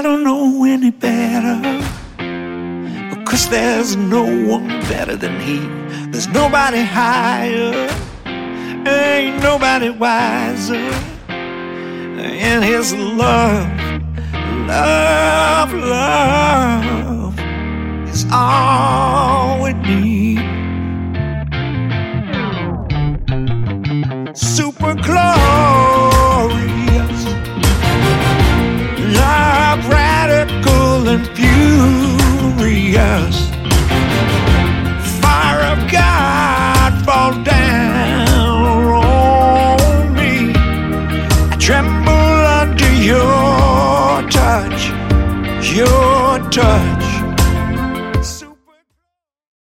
I don't know any better, because there's no one better than he. There's nobody higher, ain't nobody wiser. And his love, love, love is all we need. Super close.